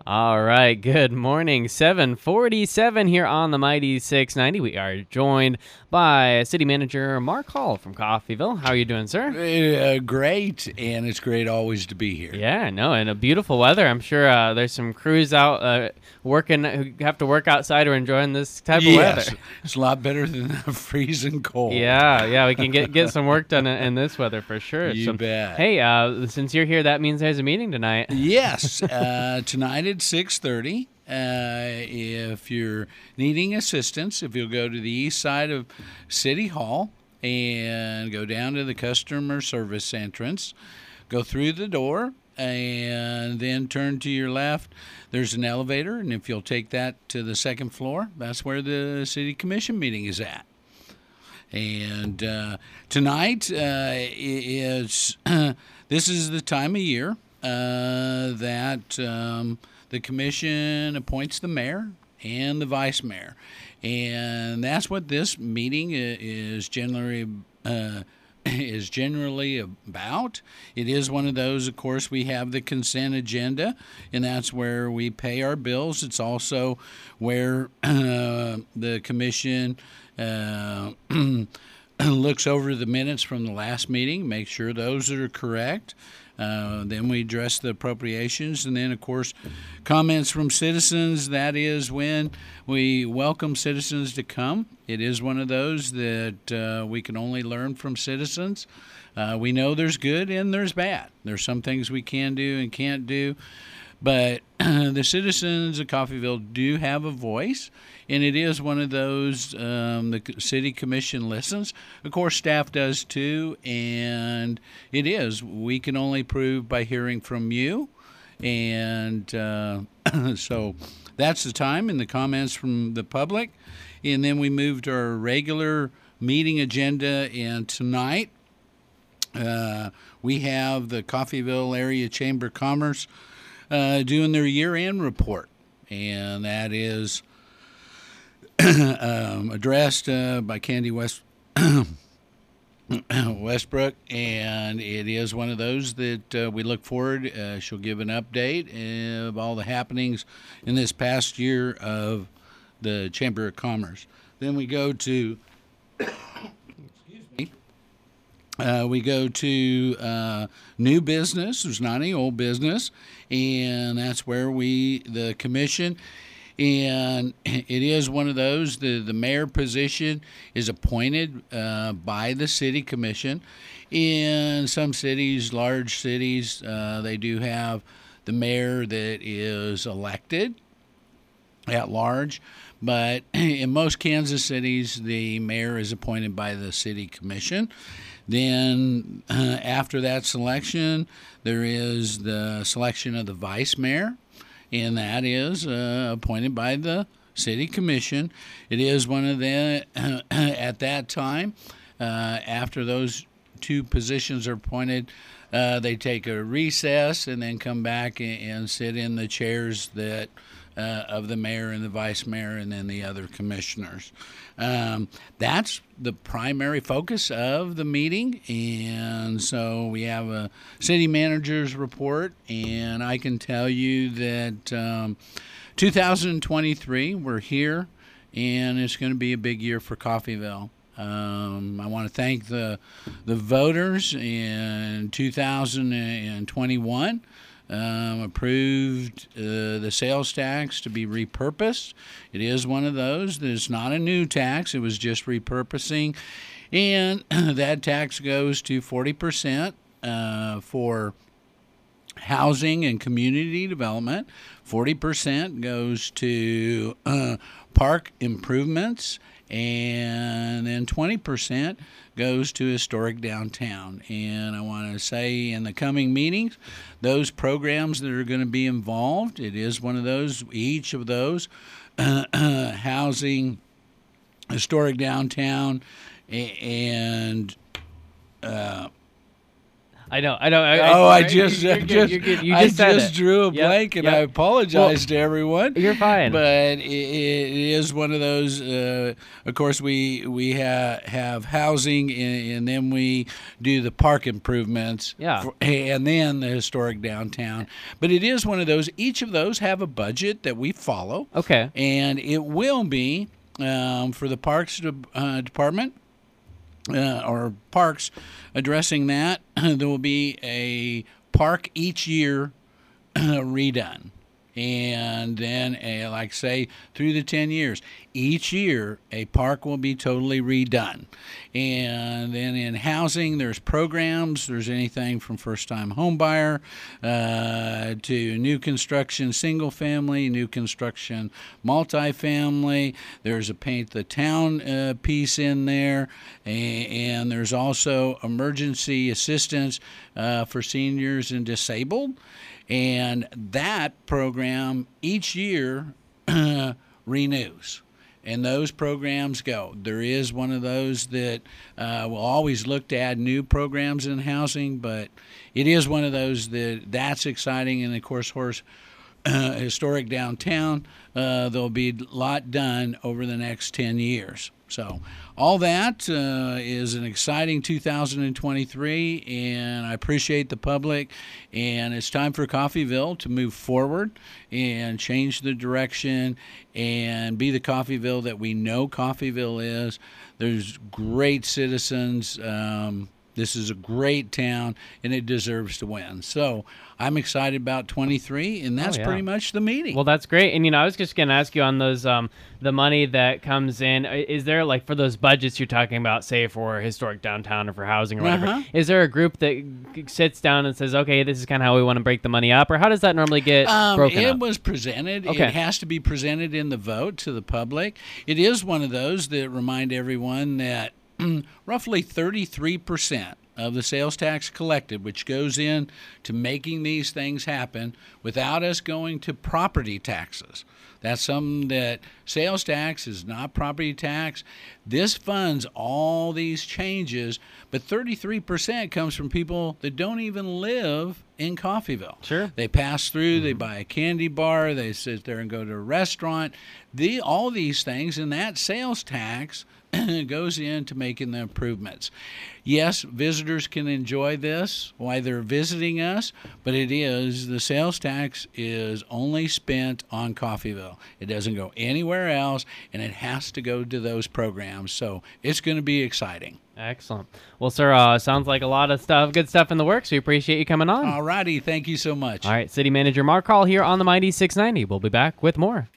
All right, good morning. 7:47 here on the Mighty 690. We are joined by City Manager Mark Hall from Coffeyville. How are you doing, sir? Great, and it's great always to be here. Yeah, no, and a beautiful weather. I'm sure there's some crews out working who have to work outside or enjoying this type of weather. It's a lot better than the freezing cold. Yeah, we can get some work done in this weather for sure. You bet. Hey, since you're here, that means there's a meeting tonight. Yes, tonight at 6:30. If you're needing assistance, if you'll go to the east side of City Hall and go down to the customer service entrance, go through the door, and then turn to your left. There's an elevator, and if you'll take that to the second floor, that's where the City Commission meeting is at. And tonight is this is the time of year that the commission appoints the mayor and the vice mayor, and that's what this meeting is generally about. It is one of those, of course, we have the consent agenda, and that's where we pay our bills. It's also where the commission looks over the minutes from the last meeting, make sure those are correct. Then we address the appropriations, and then, of course, comments from citizens. That is when we welcome citizens to come. It is one of those that we can only learn from citizens. We know there's good and there's bad. There's some things we can do and can't do. But the citizens of Coffeyville do have a voice, and it is one of those the city commission listens. Of course, staff does too, and it is. We can only prove by hearing from you, and so that's the time and the comments from the public. And then we move to our regular meeting agenda, and tonight we have the Coffeyville Area Chamber of Commerce doing their year-end report, and that is addressed by Candy Westbrook, and it is one of those that we look forward. She'll give an update of all the happenings in this past year of the Chamber of Commerce. Then we go to we go to new business. There's not any old business, and that's where the commission, and it is one of those. The mayor position is appointed by the city commission. In some cities, large cities, they do have the mayor that is elected at large. But in most Kansas cities, the mayor is appointed by the city commission. Then after that selection, there is the selection of the vice mayor, and that is appointed by the city commission. It is one of the, at that time, after those two positions are appointed, they take a recess and then come back and sit in the chairs that of the mayor and the vice mayor and then the other commissioners. That's the primary focus of the meeting, and so we have a city manager's report, and I can tell you that 2023, we're here, and it's going to be a big year for Coffeyville. I want to thank the voters in 2021. Approved the sales tax to be repurposed. It is one of those that is not a new tax. It was just repurposing. And that tax goes to 40% for housing and community development. 40% goes to park improvements, and then 20% goes to historic downtown. And I want to say in the coming meetings, those programs that are going to be involved, it is one of those, each of those, housing, historic downtown, and I know. I just drew a Yep, blank, and yep. I apologize to everyone. You're fine. But it is one of those. Of course, we have housing, and then we do the park improvements. Yeah. And then the historic downtown. But it is one of those. Each of those have a budget that we follow. Okay. And it will be for the Parks Department. Or parks addressing that, there will be a park each year redone. And then, like say, through the 10 years, each year a park will be totally redone. And then in housing, there's programs. There's anything from first-time home buyer to new construction single family, new construction multifamily. There's a paint the town piece in there. And there's also emergency assistance for seniors and disabled. And that program each year renews. And those programs go. There is one of those that will always look to add new programs in housing, but it is one of those that's exciting. And, of course, historic downtown, there'll be a lot done over the next 10 years. So all that is an exciting 2023, and I appreciate the public. And it's time for Coffeyville to move forward and change the direction and be the Coffeyville that we know Coffeyville is. There's great citizens. This is a great town, and it deserves to win. So I'm excited about 23, and that's pretty much the meeting. Well, that's great. And, I was just going to ask you on those, the money that comes in, is there, like, for those budgets you're talking about, say, for historic downtown or for housing or whatever, is there a group that sits down and says, okay, this is kind of how we want to break the money up? Or how does that normally get broken up? It was presented. Okay. It has to be presented in the vote to the public. It is one of those that remind everyone that roughly 33% of the sales tax collected, which goes in to making these things happen without us going to property taxes. That's something that sales tax is not property tax. This funds all these changes, but 33% comes from people that don't even live in Coffeyville. Sure. They pass through, they buy a candy bar, they sit there and go to a restaurant. All these things, and that sales tax goes into making the improvements. Yes, visitors can enjoy this while they're visiting us, but the sales tax is only spent on Coffeyville. It doesn't go anywhere else, and it has to go to those programs. So it's going to be exciting. Excellent. Well, sir, sounds like a lot of good stuff in the works. We appreciate you coming on. All righty. Thank you so much. All right. City Manager Mark Hall here on the Mighty 690. We'll be back with more.